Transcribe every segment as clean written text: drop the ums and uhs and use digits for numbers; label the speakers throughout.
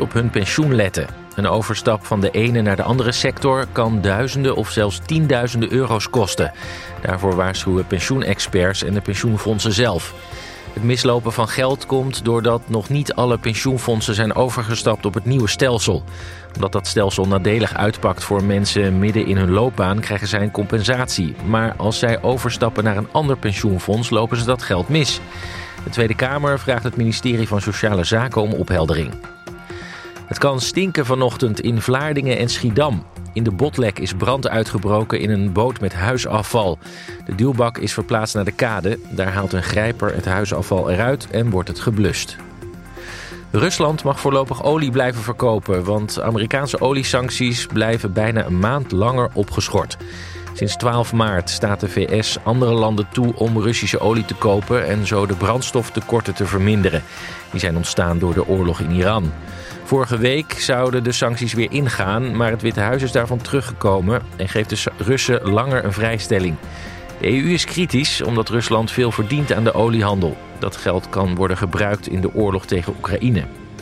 Speaker 1: op hun pensioen letten. Een overstap van de ene naar de andere sector kan duizenden of zelfs tienduizenden euro's kosten. Daarvoor waarschuwen pensioenexperts en de pensioenfondsen zelf. Het mislopen van geld komt doordat nog niet alle pensioenfondsen zijn overgestapt op het nieuwe stelsel. Omdat dat stelsel nadelig uitpakt voor mensen midden in hun loopbaan krijgen zij een compensatie. Maar als zij overstappen naar een ander pensioenfonds lopen ze dat geld mis. De Tweede Kamer vraagt het ministerie van Sociale Zaken om opheldering. Het kan stinken vanochtend in Vlaardingen en Schiedam. In de Botlek is brand uitgebroken in een boot met huisafval. De duwbak is verplaatst naar de kade. Daar haalt een grijper het huisafval eruit en wordt het geblust. Rusland mag voorlopig olie blijven verkopen, want Amerikaanse oliesancties blijven bijna een maand langer opgeschort. Sinds 12 maart staat de VS andere landen toe om Russische olie te kopen en zo de brandstoftekorten te verminderen. Die zijn ontstaan door de oorlog in Iran. Vorige week zouden de sancties weer ingaan, maar het Witte Huis is daarvan teruggekomen en geeft de Russen langer een vrijstelling. De EU is kritisch omdat Rusland veel verdient aan de oliehandel. Dat geld kan worden gebruikt in de oorlog tegen Oekraïne.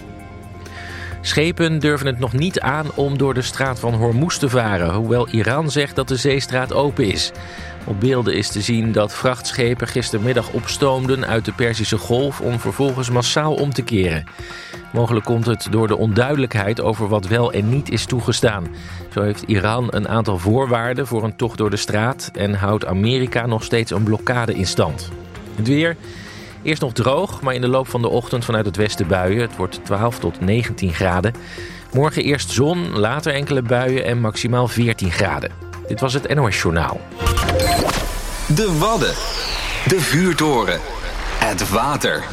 Speaker 1: Schepen durven het nog niet aan om door de straat van Hormuz te varen, hoewel Iran zegt dat de zeestraat open is. Op beelden is te zien dat vrachtschepen gistermiddag opstoomden uit de Perzische Golf om vervolgens massaal om te keren. Mogelijk komt het door de onduidelijkheid over wat wel en niet is toegestaan. Zo heeft Iran een aantal voorwaarden voor een tocht door de straat en houdt Amerika nog steeds een blokkade in stand. Het weer. Eerst nog droog, maar in de loop van de ochtend vanuit het westen buien. Het wordt 12 tot 19 graden. Morgen eerst zon, later enkele buien en maximaal 14 graden. Dit was het NOS Journaal.
Speaker 2: De Wadden. De Vuurtoren. Het water.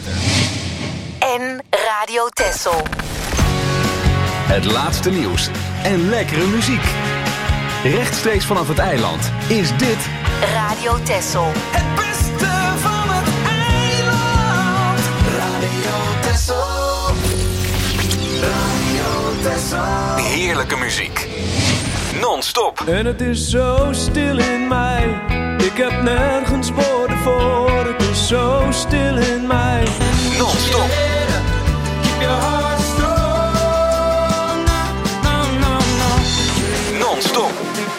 Speaker 3: En Radio Texel.
Speaker 2: Het laatste nieuws en lekkere muziek. Rechtstreeks vanaf het eiland is dit
Speaker 3: Radio Texel.
Speaker 4: Het beste van het eiland. Radio Texel. Radio Texel.
Speaker 2: heerlijke muziek. Non-stop.
Speaker 5: En het is zo stil in mij. Ik heb nergens woorden voor. Het is zo stil in mij.
Speaker 2: Non-stop.
Speaker 5: Keep your heart strong.
Speaker 2: Non-stop.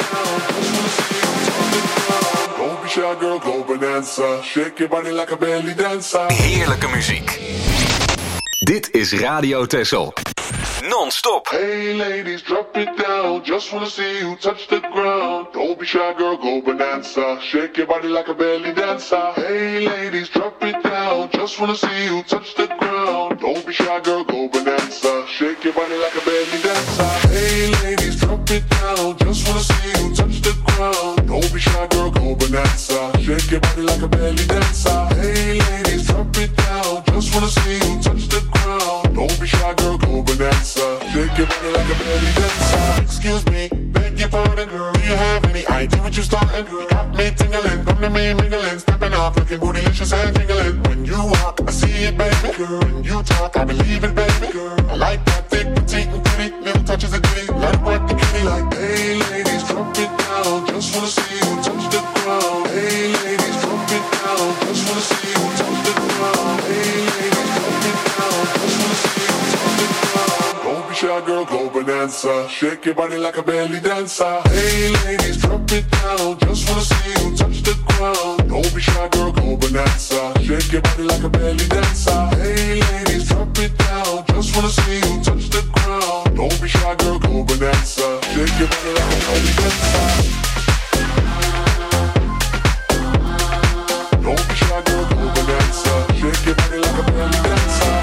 Speaker 6: Don't be shy, girl, go bonanza. Shake your body like a belly dancer.
Speaker 2: Heerlijke muziek. Dit is Radio Texel. Non-stop.
Speaker 6: Hey ladies, drop it down. Just wanna see you touch the ground. Don't be shy, girl, go bonanza. Shake your body like a belly dancer. Hey ladies, drop it down. Just wanna see you touch the ground. Don't be shy, girl, go bonanza. Shake your body like a belly dancer. Hey ladies, drop it down. Just wanna see you touch the ground. Don't be shy, girl, go bonanza. Shake your body like a belly dancer. Hey ladies, drop it down. Just wanna see you touch the ground. Don't be shy, girl, go bonanza. Shake your body like a belly dancer. Excuse me, beg your pardon, girl. Do you have any idea what you're starting, girl? Got me tingling, come to me mingling, stepping off, looking bootylicious and tingling. When you walk, I see it, baby, girl. When you talk, I believe it, baby, girl. I like that thick, petite, and pretty, little touches of ditty. Let it work the kitty like, hey ladies, drop it down. Just wanna see you touch the ground. Hey ladies, drop it down. Just wanna see you touch the ground. Hey ladies, drop it down. Just wanna see you touch the ground. Don't be shy, girl, go bonanza. Shake your body like a belly dancer. Hey ladies, drop it down. Just wanna see you touch the ground. Don't be shy, girl, go bonanza. Shake your body like a belly dancer. Hey ladies, drop it down. Just wanna see you touch the ground. Don't be shy, girl, go bonanza. Shake your body like a belly dancer. Don't be shy, girl, go bonanza. Shake your body like a belly dancer.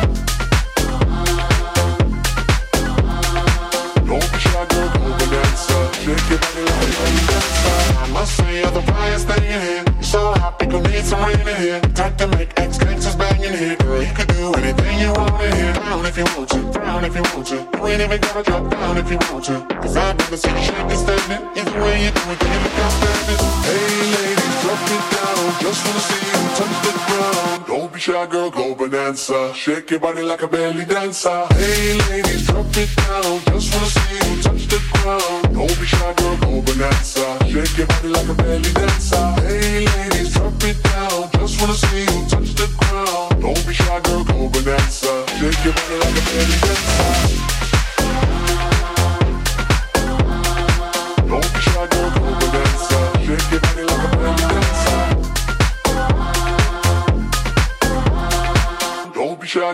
Speaker 6: Don't be shy, girl, go bonanza. Shake your body like a belly dancer. I must say you're the brightest thing in here. You're so hot, people need some rain in here. Time to make ex-gangsters bang in here. Girl, you can do anything you want in here. Down if you want to, down if you want to. You ain't even gotta drop down if you want to. Cause I've never seen you shaking standing. Either way you do it, then you look outstanding. Hey ladies, drop it down. Just wanna see you touch the ground. Don't be shy, girl, go bonanza. Shake your body like a belly dancer. Hey ladies, drop it down. Just wanna see you touch the ground. Don't be shy, girl, go bonanza. Shake your body like a belly dancer. Hey ladies, drop it down. Just wanna see you touch the ground. Don't be shy, girl, go bonanza. Shake your body like a belly dancer.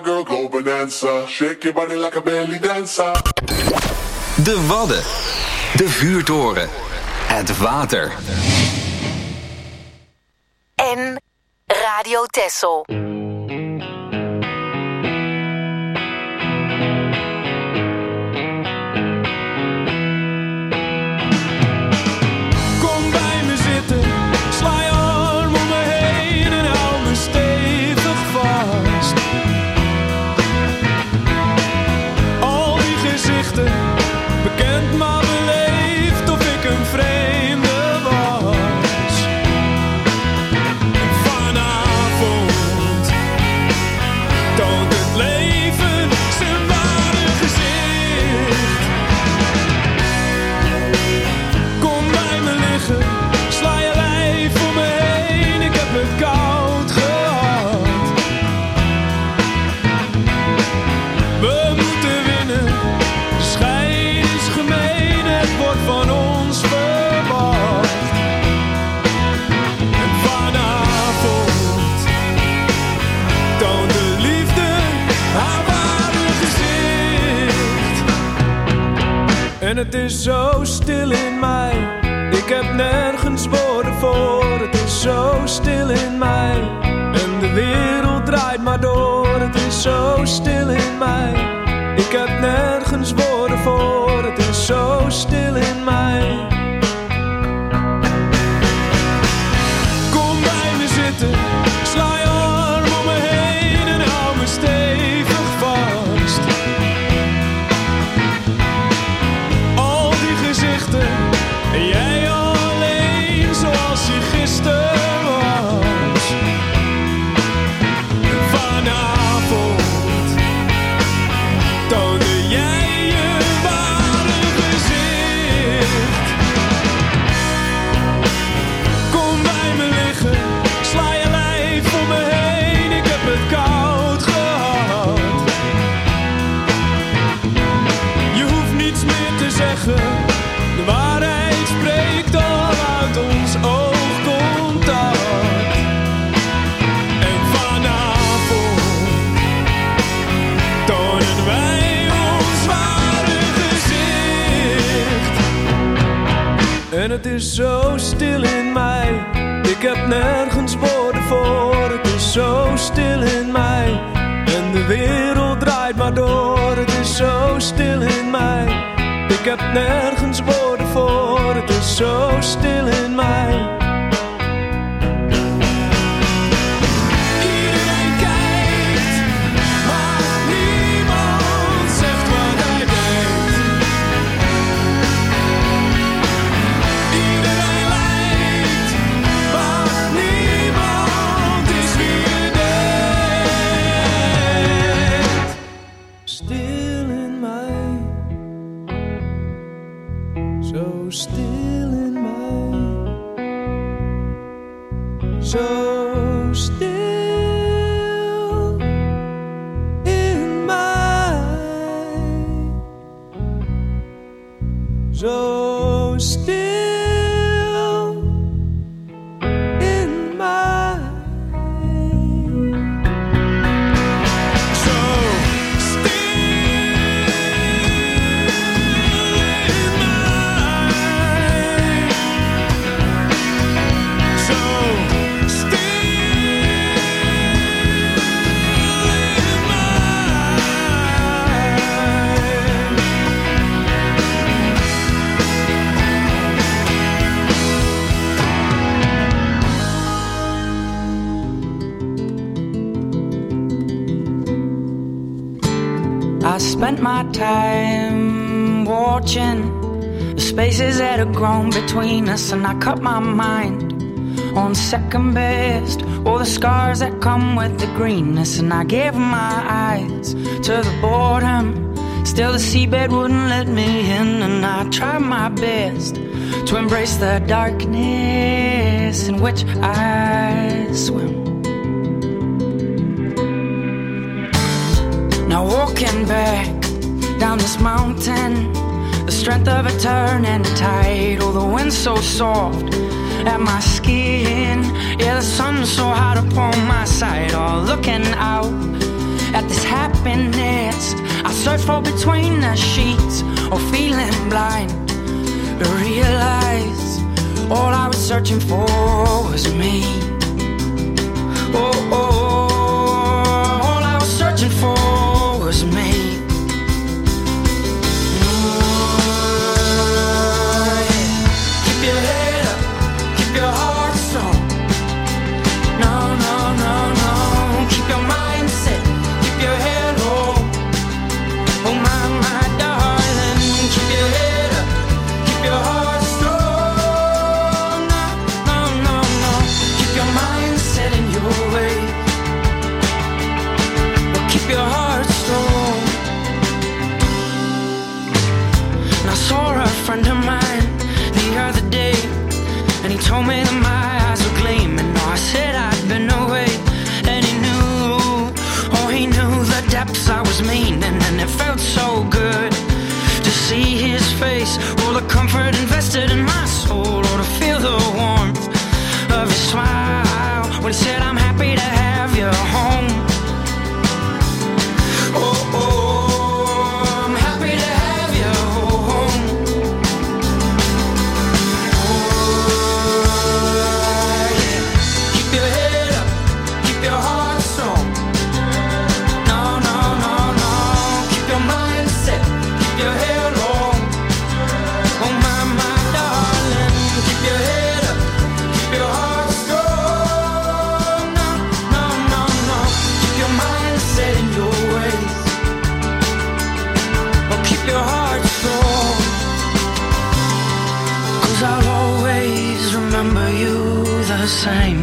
Speaker 6: girl, go bonanza. Shake your body like a belly dancer.
Speaker 2: De Wadden. De vuurtoren. Het water.
Speaker 3: En Radio Texel.
Speaker 5: Kom bij me zitten, sla je arm om me heen en hou me stevig vast. Al die gezichten, bekend maar beleefd of ik een vreemde was. En vanavond toont het leven zijn ware gezicht. Kom bij me liggen, sla je lijf om me heen, ik heb het koud gehad. We moeten winnen, de schijn is gemeen, het wordt van ons verwacht. En vanavond toont de liefde haar ware gezicht. En het is zo stil in mij, ik heb nergens woorden voor. Het is zo stil in mij en de wereld draait maar door. Het is zo stil in mij, ik heb nergens woorden voor. Het is zo stil in mij. Kom bij me zitten, sla je arm om me heen en hou me stevig vast. Al die gezichten en jij alleen zoals je gisteren was. En vanavond toonde jij je ware gezicht. Kom bij me liggen, sla je lijf om me heen, ik heb het koud gehad. Je hoeft niets meer te zeggen, de waarheid spreekt al uit ons oogcontact. En vanavond tonen wij ons ware gezicht. En het is zo stil in mij, ik heb nergens woorden voor. Het is zo stil in mij en de wereld draait maar door. Het is zo stil in mij, ik heb nergens woorden voor. Het is zo stil in mij. Iedereen kijkt, maar niemand zegt wat hij denkt. Iedereen lijkt, maar niemand is wie je denkt. Stil in mij, zo stil in mij, zo stil in mij, zo stil in mij, zo
Speaker 7: I spent my time watching the spaces that had grown between us, and I cut my mind on second best, all the scars that come with the greenness. And I gave my eyes to the boredom, still the seabed wouldn't let me in. And I tried my best to embrace the darkness in which I swim. Now walking back down this mountain, the strength of a turning tide. Oh, the wind so soft at my skin, yeah, the sun so hot upon my side. Oh, looking out at that this happiness I search for between the sheets, or feeling blind to realize all I was searching for was me. Oh, all I was searching for was me. Keep your head up, keep your heart strong. No, no, no, no. Keep your mind set, keep your head low. Oh my, my darling, keep your head up, keep your heart strong. No, no, no, no. Keep your mind set in your way. Well, keep your heart strong. And I saw a friend of mine the other day, and he told me that my eyes were gleaming. No, I said I'd been away, and he knew the depths I was meaning, and it felt so good to see his face, all the comfort invested in my soul, or to feel the warmth of his smile when he said, I'm happy to have you home. Oh, I'm happy to have you home. Keep your head up, keep your heart strong. No, no, no, no. Keep your mind set, keep your head low. Oh my, my darling, keep your head up, keep your heart strong. No, no, no, no. Keep your mind set in your ways. Oh, keep your heart strong. 'Cause I'll always remember you the same.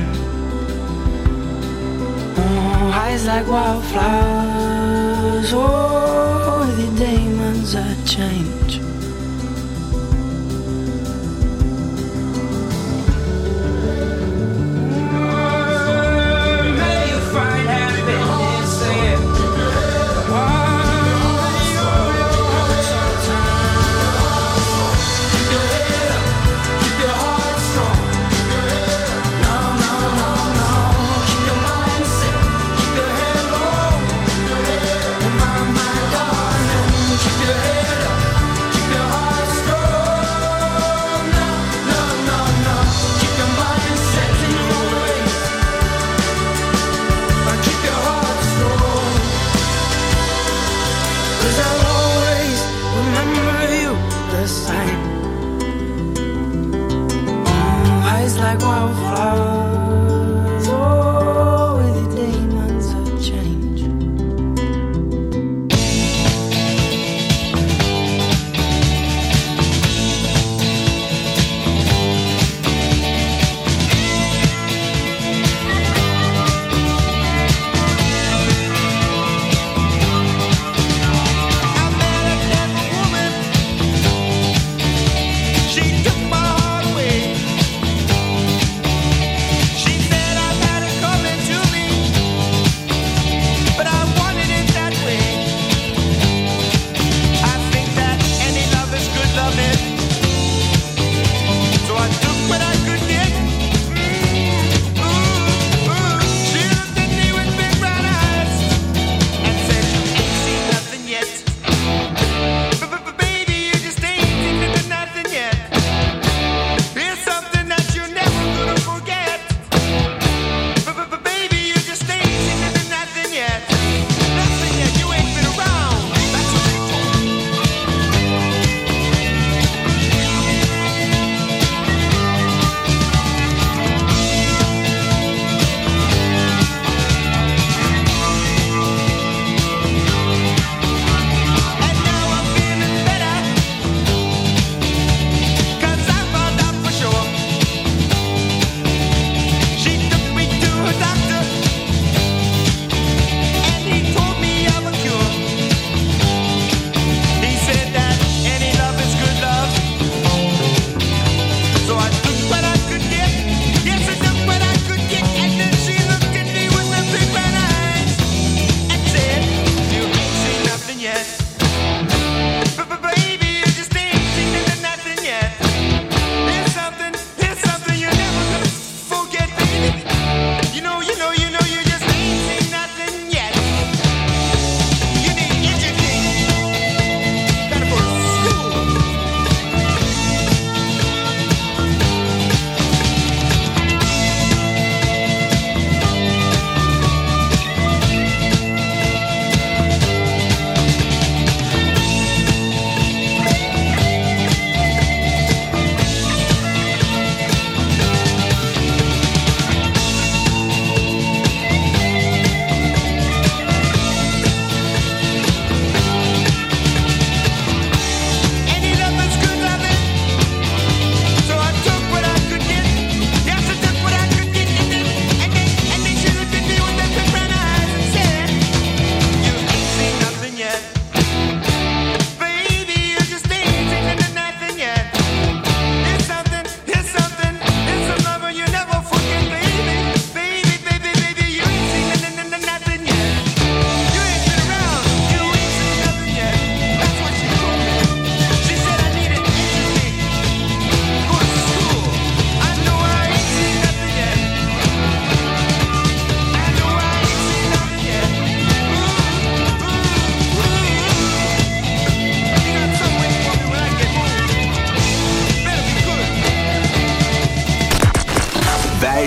Speaker 7: Oh, eyes like wildflowers. Oh, the demons that change. May you find happiness there. Keep your head up, keep your heart strong. No, no, no, no. Keep your mind set, keep your head low. Oh my, my darling, keep your head up, keep your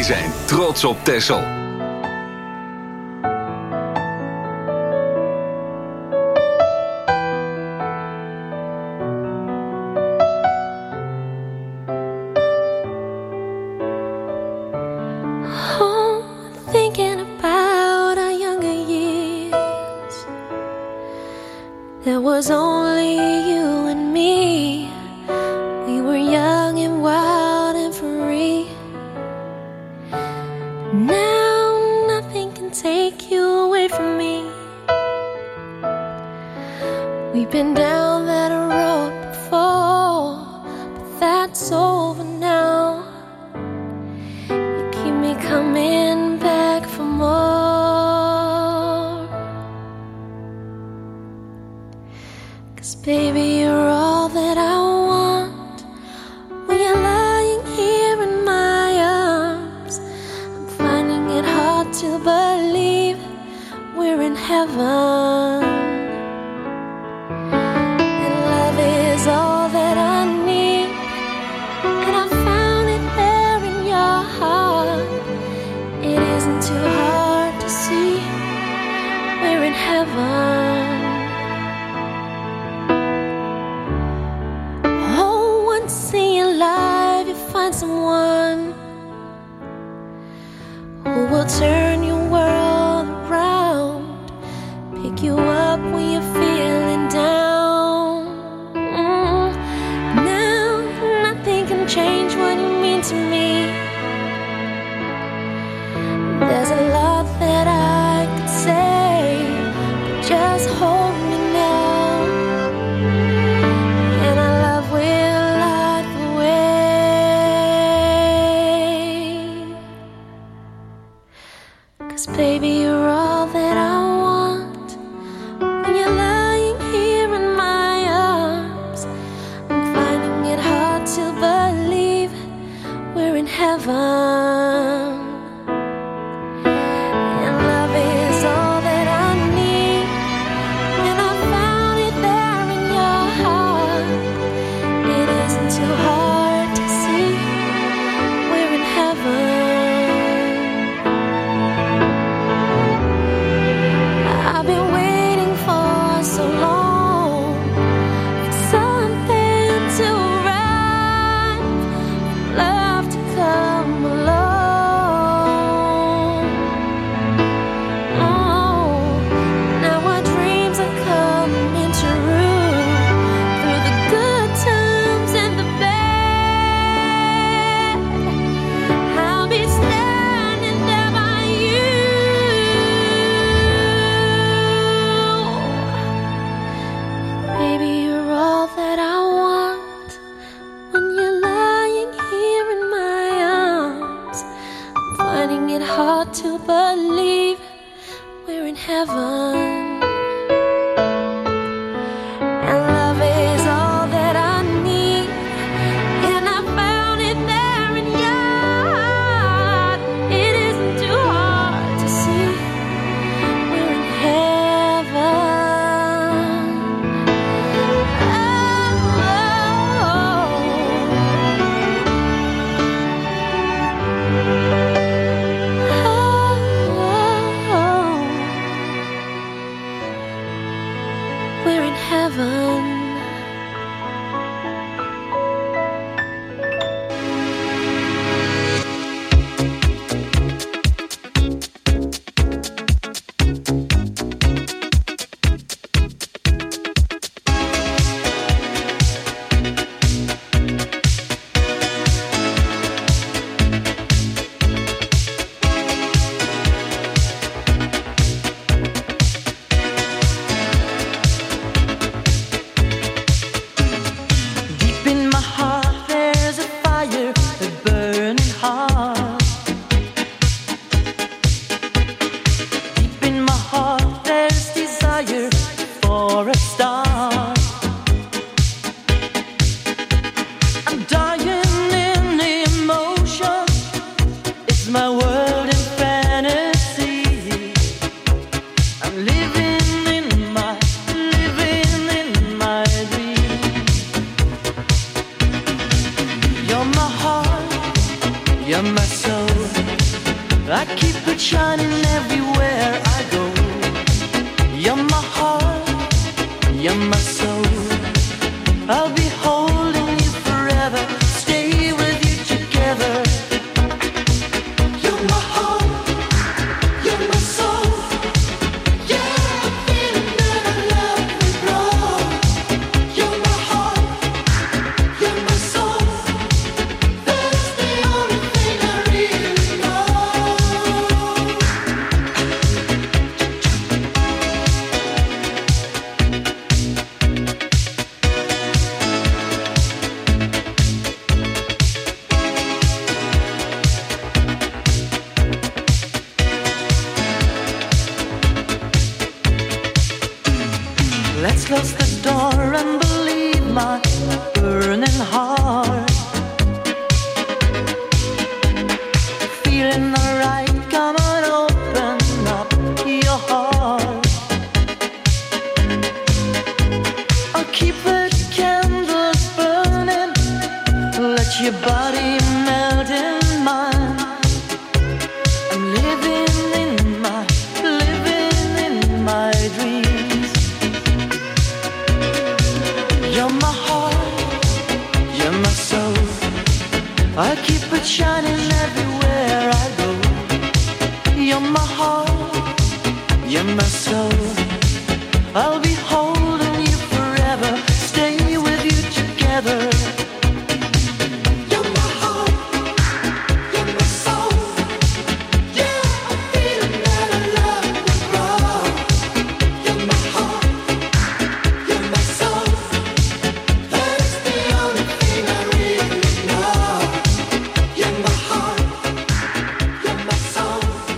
Speaker 2: zijn trots op Texel.
Speaker 8: Thinking about our younger years, there was only you and me. We were young and wild and free. Now nothing can take you away from me. We've been down that road before, but that's over now. You keep me coming back for more. 'Cause baby, you're all that I want. When you're lying here in my arms, I'm finding it hard to believe we're in heaven. And love is all that I need, and I found it there in your heart. It isn't too hard to see we're in heaven. Oh, once in your life you find someone who will turn your world around, pick you up when you're feeling down. Now nothing can change what you mean to me. There's a lot that I could say, but just hold me now, and our love will light the way. 'Cause baby, you're all that I want. When you're lying here in my arms, I'm finding it hard to believe we're in heaven. And love is all that I need, and I found it there in your heart. It isn't too hard to see we're in heaven. I've been waiting for so long for something to arrive, love to come along. Oh, now our dreams are coming true, through the good times and the bad. I'll be standing there by you. Baby, you're all that I want. When you're lying here in my arms, I'm finding it hard to believe we're in heaven. And love is all that I need, and I found it there in your heart. It isn't too hard to see we're in heaven. We're in heaven.
Speaker 9: Deep in my heart, there's a fire, a burning heart. Deep in my heart, there's desire for a star. I'm dying in emotion. It's my world in fantasy. I'm living in my dream. You're my heart, you're my soul. I keep it shining everywhere I go. You're my heart, you're my soul. I'll be holding you forever, stay with you together. You're my heart, you're my soul. Yeah, I'm feeling that I love you, wrong. You're my heart, you're my soul. That's the only thing I really know. Let's close the door and believe my burning heart. Feeling alright, come on, open up your heart. I'll keep the candles burning, let your body melt in mine. I'm living in my dreams. You're my heart, you're my soul. I keep it shining everywhere I go. You're my heart, you're my soul. I'll be holding you forever, stay with you together. You're my heart, you're my soul. Yeah, I'm feeling that I love you, wrong. You're my heart, you're my soul. That's the only thing I really know. You're my heart, you're my soul.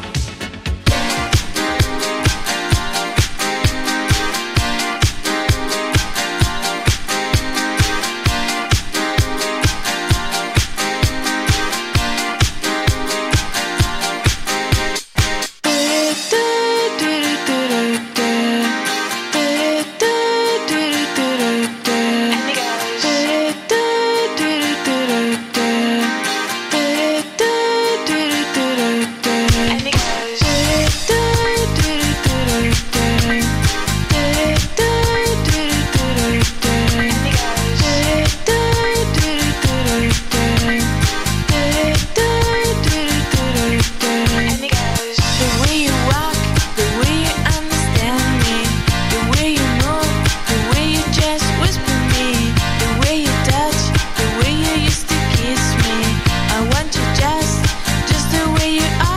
Speaker 9: The way you walk, the way you understand me, the way you move, the way you just whisper me, the way you touch, the way you used to kiss me. I want you just the way you are.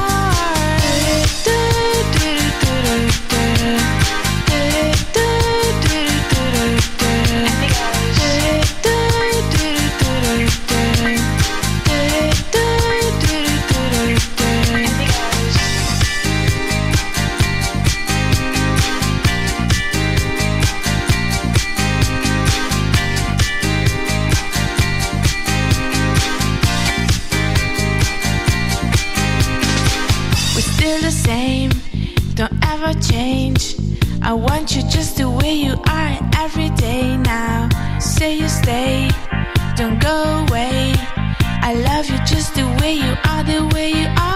Speaker 9: We're still the same, don't ever change. I want you just the way you are every day now. Say you stay, don't go away. I love you just the way you are, the way you are.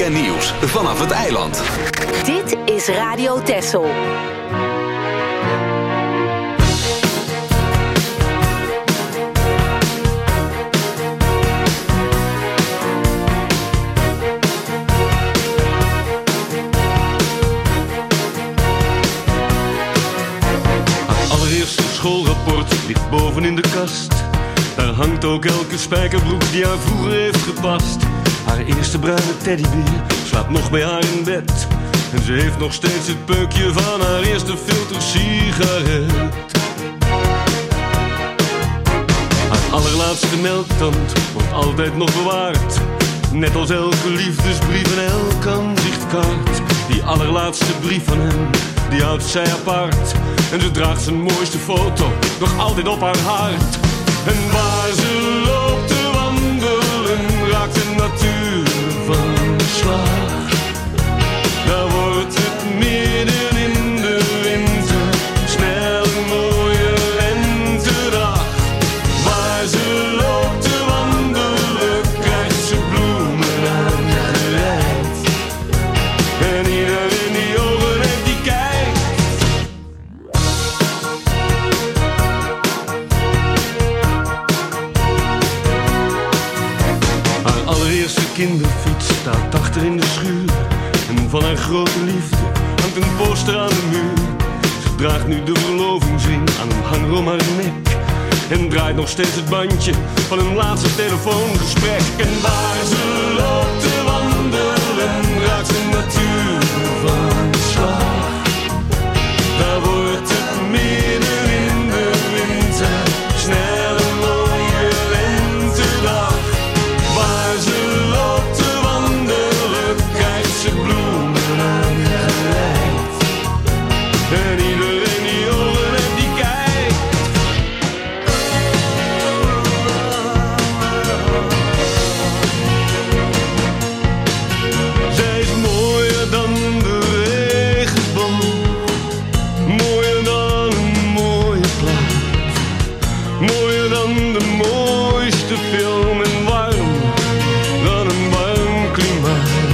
Speaker 2: weekendnieuws vanaf het eiland.
Speaker 3: Dit is Radio Texel.
Speaker 5: Schoolrapport ligt boven in de kast. Daar hangt ook elke spijkerbroek die haar vroeger heeft gepast. Haar eerste bruine teddybeer slaapt nog bij haar in bed. En ze heeft nog steeds het peukje van haar eerste filtersigaret. Haar allerlaatste melktand wordt altijd nog bewaard. Net als elke liefdesbrief en elk aanzichtkaart. Die allerlaatste brief van hem, die houdt zij apart. En ze draagt zijn mooiste foto nog altijd op haar hart. En waar ze loopt te wandelen, raakt de natuur van slag. Daar wordt het midden in de winter snel een mooie lentedag. Waar ze loopt te wandelen, krijgt ze bloemen aangereikt. En iedereen die ogen heeft, die kijkt. Haar allereerste kinderfiets staat achter in de schuur. En van haar grote liefde hangt een poster aan de muur. Ze draagt nu de verlovingsring aan een hanger om haar nek. En draait nog steeds het bandje van een laatste telefoongesprek. En waar ze loopt te wandelen, raakt de natuur van slag. Daar wordt het midden in de winter snel een mooie lentedag. Waar ze loopt te wandelen, krijgt ze bloemen aangereikt. En iedereen die ogen heeft, die kijkt. Zij is mooier dan de regenboog, mooier dan een mooie plaat, mooier dan de mooiste film en warm dan een warm klimaat.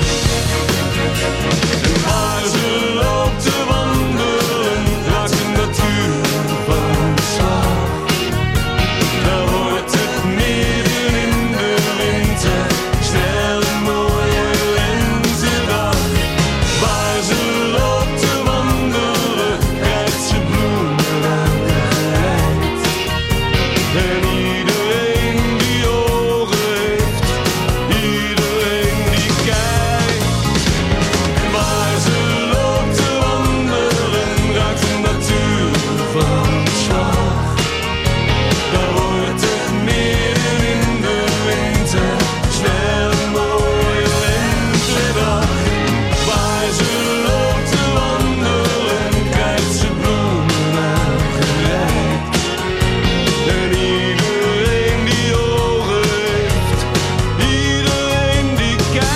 Speaker 5: En waar ze loopt te wandelen, raakt de natuur van slag. Daar wordt het midden in de winter snel een mooie lentedag. Waar ze loopt te wandelen, krijgt ze bloemen aangereikt. En iedereen die ogen heeft, iedereen die kijkt. Waar ze loopt te wandelen, raakt de natuur van slag. Daar wordt het midden in de winter snel een mooie lentedag. Waar ze loopt te wandelen, krijgt ze bloemen aangereikt. En iedereen die ogen heeft, iedereen die kijkt.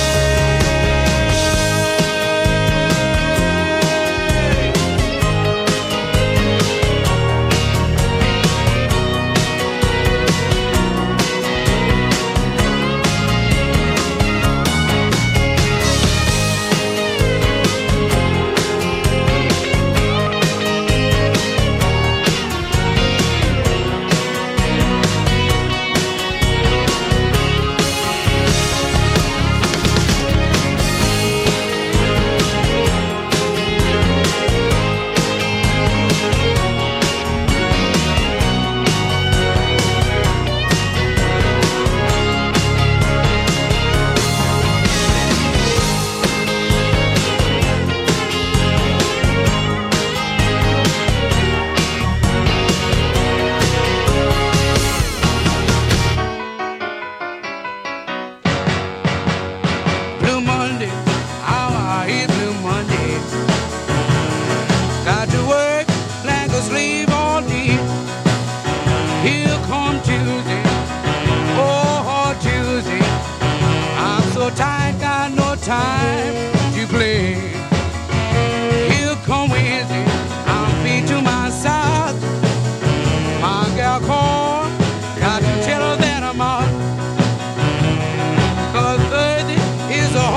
Speaker 5: Blue Monday, how I hate Blue Monday. Got to work like a slave all day. Here come Tuesday, oh Tuesday. I'm so tired, got no time to play. Here come Wednesday, I'm feet to myself. My gal called, got to tell her that I'm out. 'Cause Thursday is a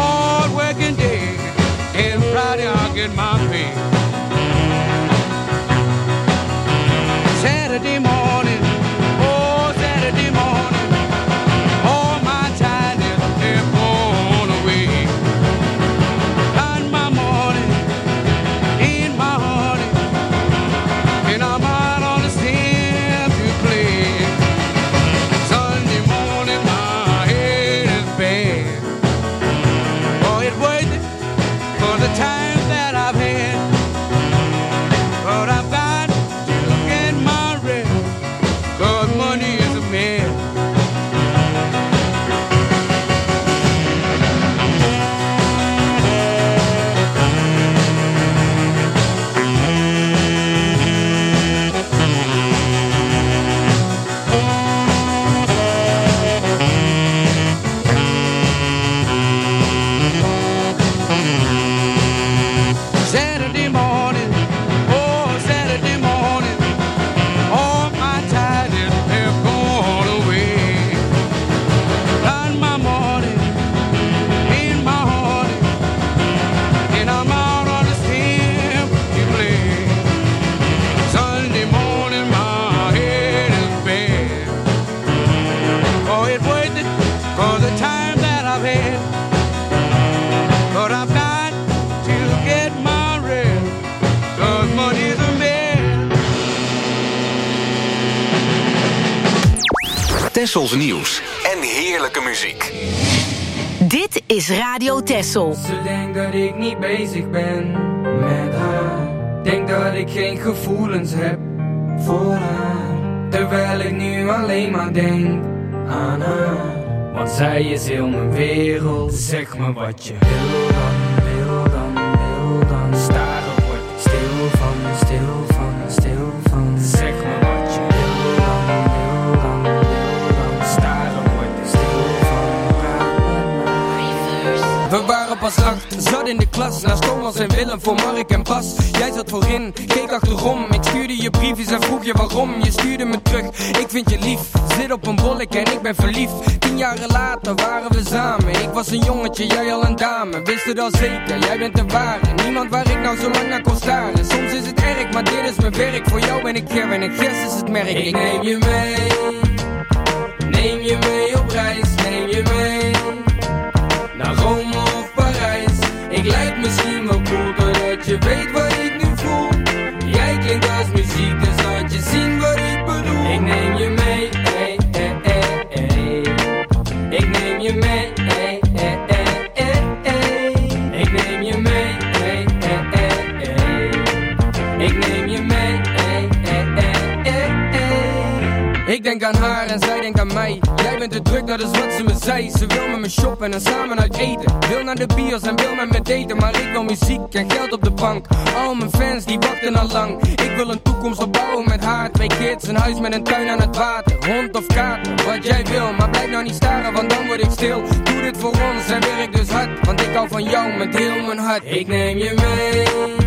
Speaker 2: Tessels nieuws en heerlijke muziek.
Speaker 3: Dit is Radio Tessel.
Speaker 10: Ze denkt dat ik niet bezig ben met haar. Denk dat ik geen gevoelens heb voor haar. Terwijl ik nu alleen maar denk aan haar. Want zij is heel mijn wereld. Zeg me wat je wil dan, wil dan, wil dan. Staren word ik stil van, stil van, stil van. Zeg me wat je wil dan, wil dan, wil dan. Staren word ik stil van, praat met mij. We waren pas 8, zat in de klas. Naast Thomas en Willem voor Mark en Bas. Jij zat voorin, keek achterom. Ik stuurde je briefjes en vroeg je waarom. Je stuurde me terug, ik vind je lief. Zit op een bolletje en ik ben verliefd. 10 jaren later waren we samen. Ik was een jongetje, jij al een dame. Wist het al zeker, jij bent de ware. Niemand waar ik nou zo lang naar kon staren. Soms is het erg, maar dit is mijn werk. Voor jou ben ik Ger en Gers is het merk. Ik neem je mee. Neem je mee op reis, neem je mee. Naar Rome of Parijs. Ik lijk misschien wel cool, doordat je weet wat ik nu voel. Jij klinkt als muziek, dus laat je zien wat ik bedoel. Ik neem je mee, ey, ey, ey, ey. Ik neem je mee, ey, ey, ey, ey, ey. Ik neem je mee, ey, ey, ey, ey. Ik neem je mee, ey, ey, ey, ey, ey. Ik denk aan haar en zij denkt aan mij. Jij bent te druk, dat is wat ze me zei. Ze wil met me shoppen en samen uit eten. Wil naar de bios en wil met me daten. Maar ik wil muziek en geld op de bank. Al mijn fans die wachten al lang. Ik wil een toekomst opbouwen met haar. 2 kids, een huis met een tuin aan het water. Hond of kater, wat jij wil. Maar blijf nou niet staren, want dan word ik stil. Doe dit voor ons en werk dus hard. Want ik hou van jou met heel mijn hart. Ik neem je mee.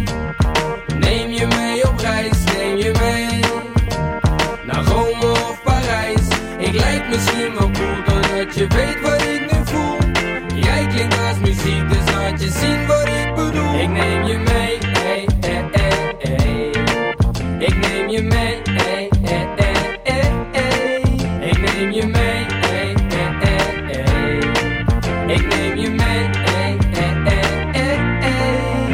Speaker 10: Neem je mee op reis, neem je mee. Naar Rome of Parijs. Ik lijk misschien wel cool, doordat je weet wat ik nu voel. Jij klinkt als muziek, dus laat je zien wat ik bedoel. Ik neem je mee, ey, ey, ey, ey. Ik neem je mee, ey, ey, ey, ey, ey. Ik neem je mee, ey, ey, ey, ey. Ik neem je mee, ey, ey, ey, ey, ey.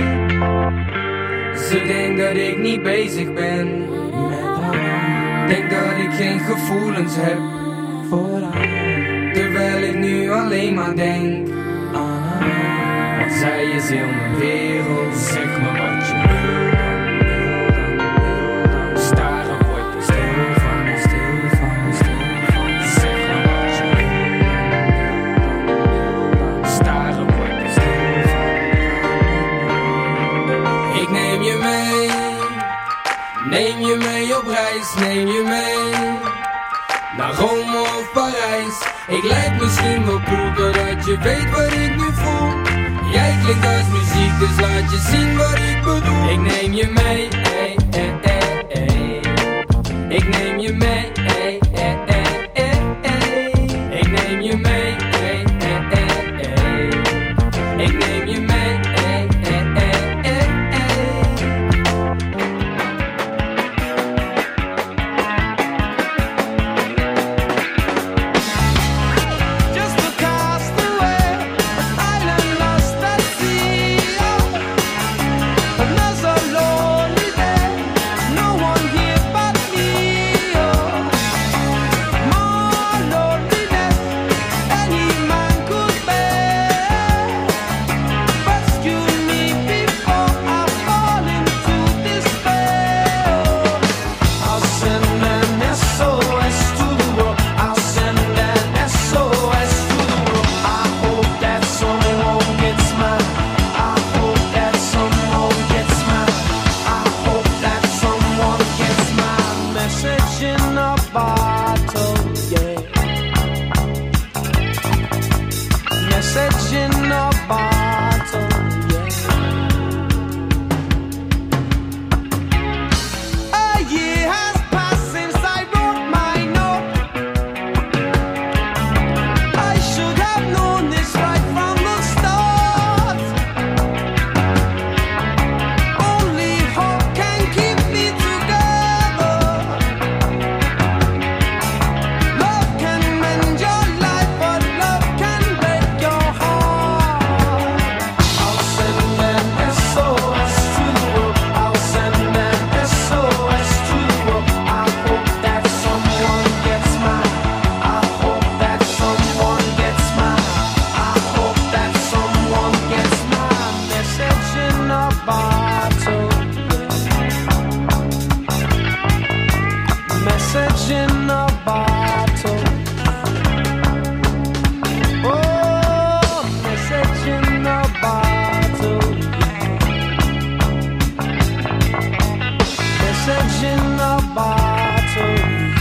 Speaker 10: Ze denkt dat ik niet bezig ben met haar. Denk dat ik geen gevoelens heb voor haar. Terwijl ik nu alleen maar denk aan haar. Want zij is heel mijn wereld. Zeg me wat je wil dan, wil dan, wil dan. Staren word je stil van, stil van, stil van. Zeg me wat je wil dan, wil dan. Staren word je stil van. Ik neem je mee. Neem je mee op reis, neem je mee. Naar Rome of Parijs. Ik lijk misschien wel cool, doordat je weet wat ik nu voel. Jij klinkt als muziek, dus laat je zien wat ik bedoel. Ik neem je mee, ey, ey, ey, ey. Ik neem je mee, ey, ey, ey, ey, ey. Ik neem je mee, ey, ey, ey, ey. Ik neem je mee, ey, ey, ey, ey, ey.
Speaker 9: Another lonely day, no one here but me. Oh.
Speaker 5: bottle. Oh, message in a bottle. Message in a bottle.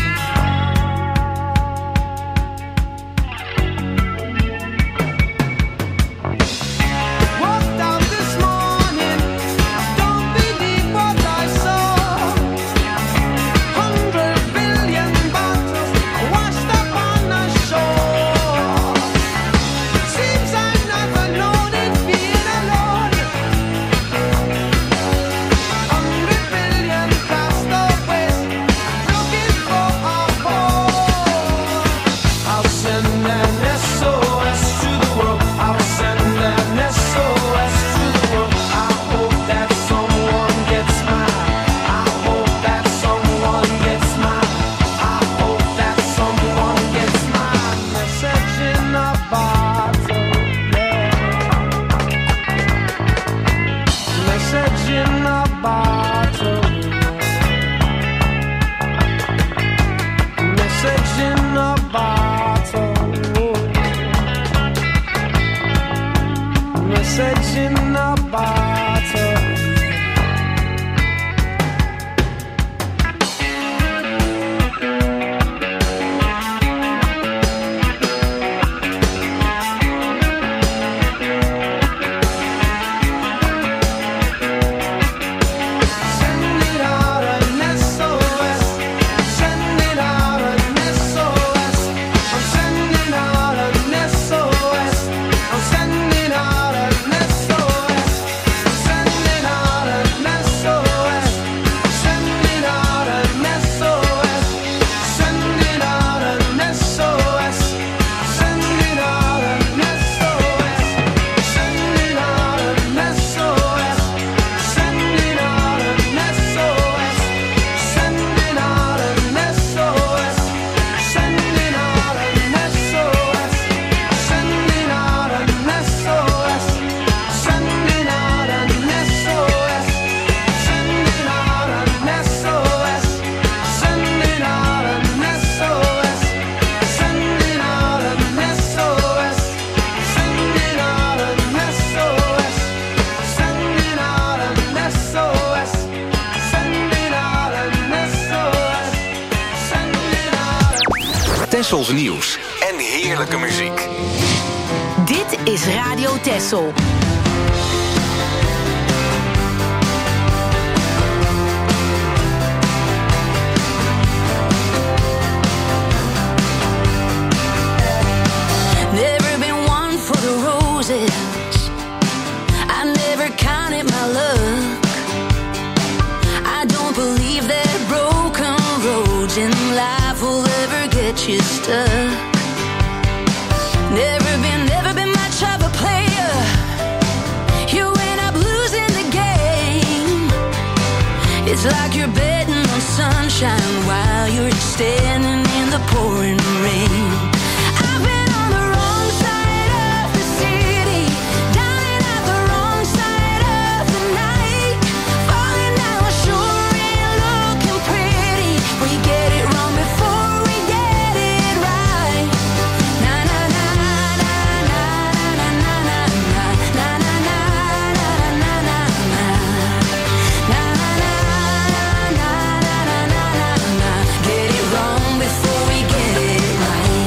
Speaker 5: Walked out this morning, don't believe what I saw. 100 billion bottles washed up on the shore. Seems I never known it being alone. 100 billion castaways looking for a home. I'll send an SOS to the world. I'll send an SOS to the world. I hope that someone gets mine. I hope that someone gets mine. I hope that someone gets mine. Message in a bottle, yeah. Message in a bottle. Message in a bottle. Message in a bottle. Send it out an SOS. Send it out an SOS. I'm sending out an SOS. I'm sending out an SOS. Sending out an SOS. Sending out an SOS. Sending out an SOS. Sending out an SOS. Sending out an SOS. Sending out an SOS. Sending out an SOS. Sending out an SOS. Sending out an SOS. Sending out an SOS. Sending out an SOS. Sending out an SOS. Sending out an SOS. Sending out an SOS. Sending out an SOS. Sending out an SOS. Sending out.
Speaker 2: Tessels nieuws en heerlijke muziek.
Speaker 3: Dit is Radio Tessel.
Speaker 7: Never been one for the roses. I never counted my luck. I don't believe that broken roads in life will ever get you stuck. Never been much of a player. You end up losing the game. It's like you're betting on sunshine while you're standing in the pouring rain. I've been on the wrong side of the city, dying at the wrong side of the night. Falling down sure ain't looking pretty. We get it wrong before we get it right. Na na na na na na na na na na na na na na na na. Na na na na na na na na na. Get it wrong before we get it right.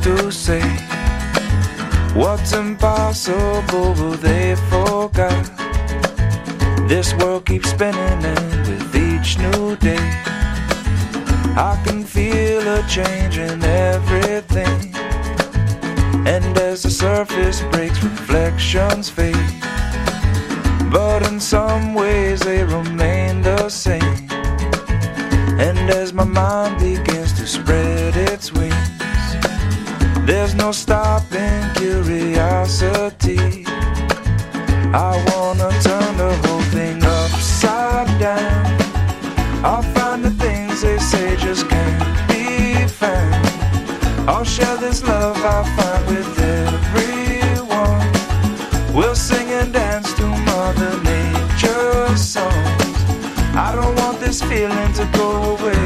Speaker 11: to say what's impossible, but they forgot. This world keeps spinning, and with each new day I can feel a change in everything. And as the surface breaks, reflections fade, but in some ways they remain the same. And as my mind begins to spread its wings, there's no stopping curiosity. I wanna turn the whole thing upside down. I'll find the things they say just can't be found. I'll share this love I find with everyone. We'll sing and dance to Mother Nature's songs. I don't want this feeling to go away.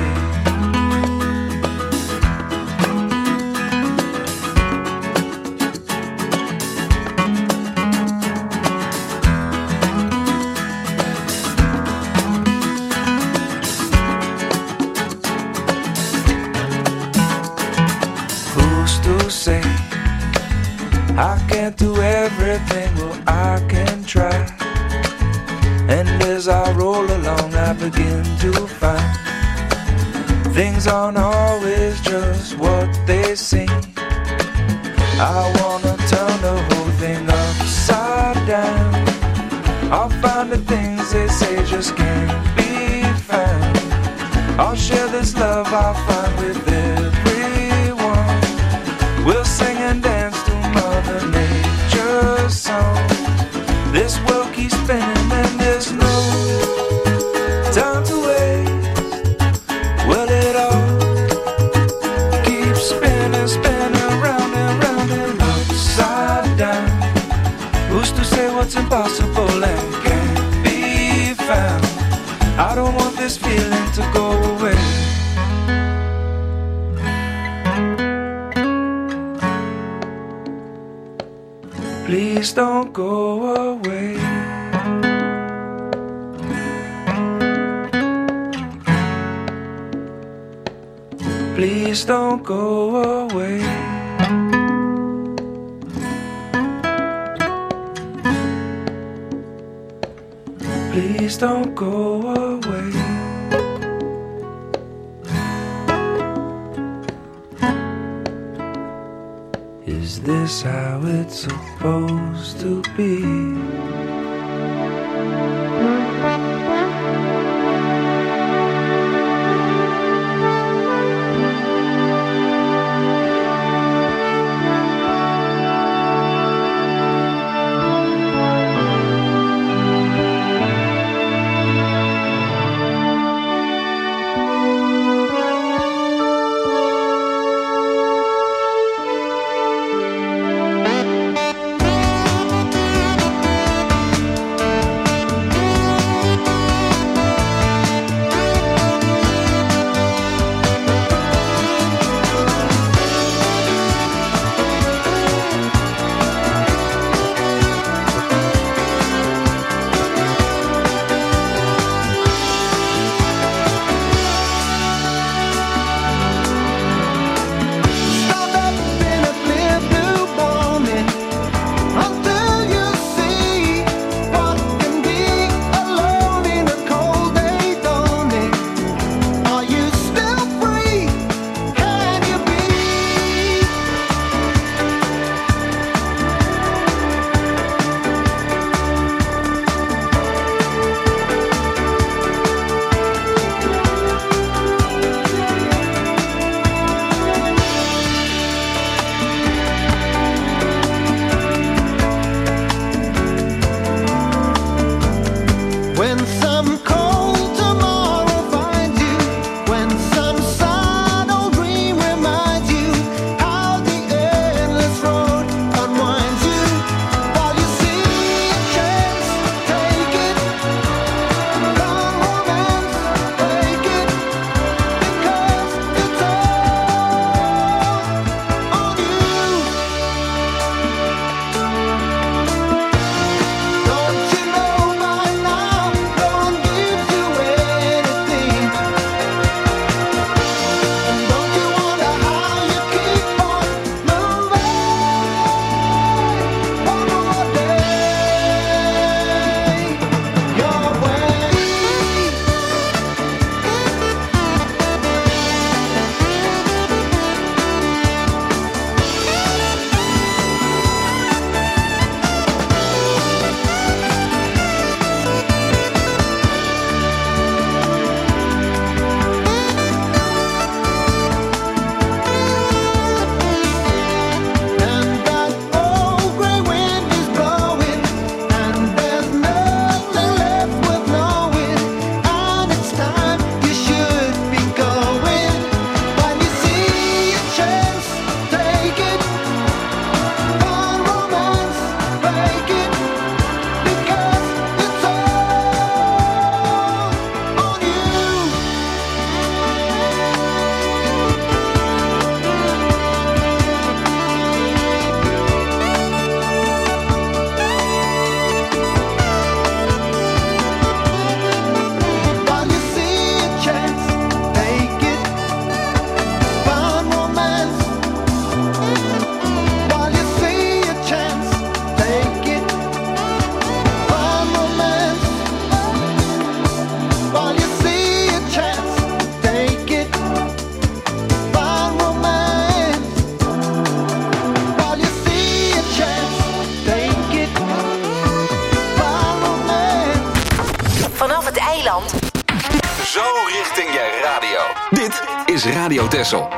Speaker 11: I can't do everything, well I can try. And as I roll along I begin to find things aren't always just what they seem. I wanna turn the whole thing upside down. I'll find the things they say just can't be found. I'll share this love I find with everyone. We'll sing and dance to Mother Nature's song. This world keeps spinning and there's no time to waste. Well, it all keeps spinning, spinning round and round and upside down. Who's to say what's impossible and can't be found? I don't want this feeling to go away. Please don't go away. Please don't go away. Please don't go away. Is this how it's supposed to be?
Speaker 2: Radio Texel.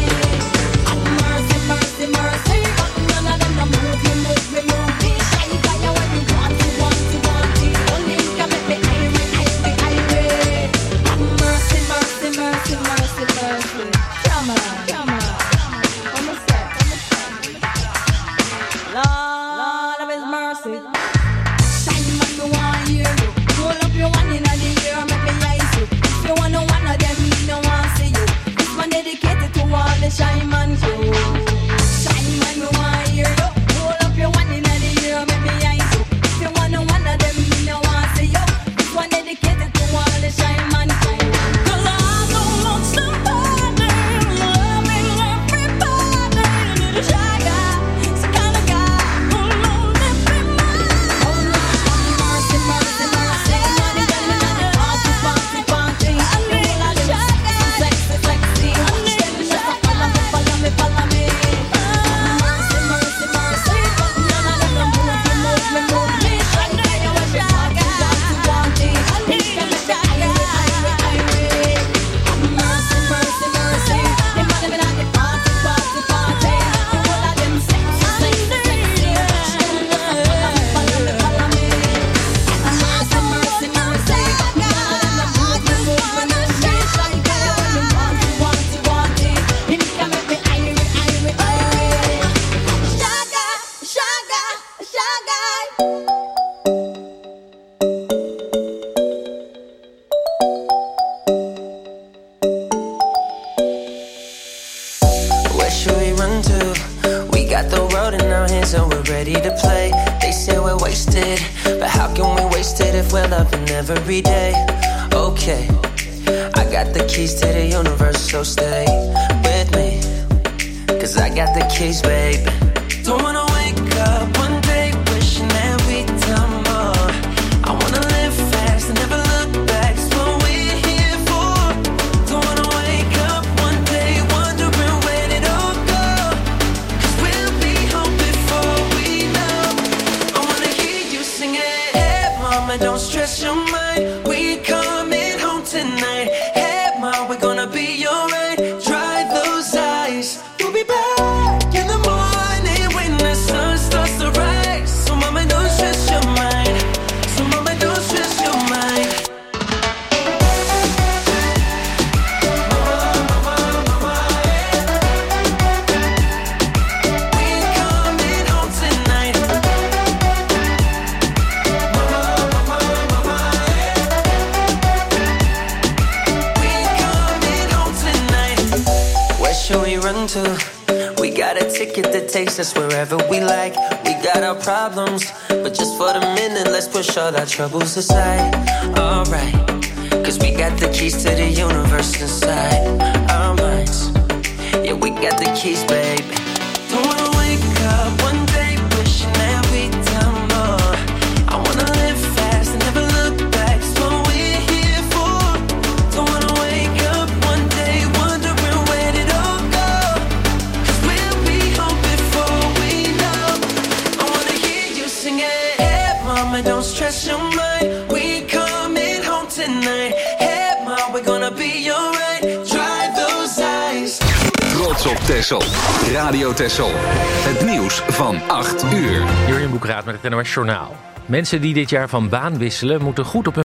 Speaker 8: Mercy, mercy, mercy, none of them no move me, move me, move me. Shy
Speaker 9: we're loving every day. Okay, I got the keys to the universe, so stay with me. 'Cause I got the keys, baby. Don't wanna wake up one day wishing that we'd done more. I wanna live fast and never look back. It's what we're here for. Don't wanna wake up one day wondering where did it all go. 'Cause we'll be home before we know. I wanna hear you sing it. Hey mama, don't stress your mind. We coming home tonight. Hey mama, we're gonna be alright. Dry those eyes. We'll be back in the morning when the sun starts to rise. So mama, don't stress your mind. So mama, don't stress your mind. We're coming home tonight. We're coming home tonight. Where should we run to? We got a ticket that takes us wherever we like. We got our problems, but just for the minute, let's push all our troubles aside. Alright, 'cause we got the keys to the universe inside our minds. Yeah, we got the keys, baby. Don't wanna wake up one day wishing that we'd done more. I wanna live fast and never look back. It's what we're here for. Don't wanna wake up one day wondering where did it all go. 'Cause we'll be home before we know. I wanna hear you sing it. Hey mama, don't stress your mind. We're coming home tonight. Hey mama, we're gonna be alright. Dry those eyes.
Speaker 2: Trots op Texel. Radio Texel. Het nieuws van 8 uur.
Speaker 1: Jurjen Boekraat met het NOS Journaal. Mensen die dit jaar van baan wisselen moeten goed op hun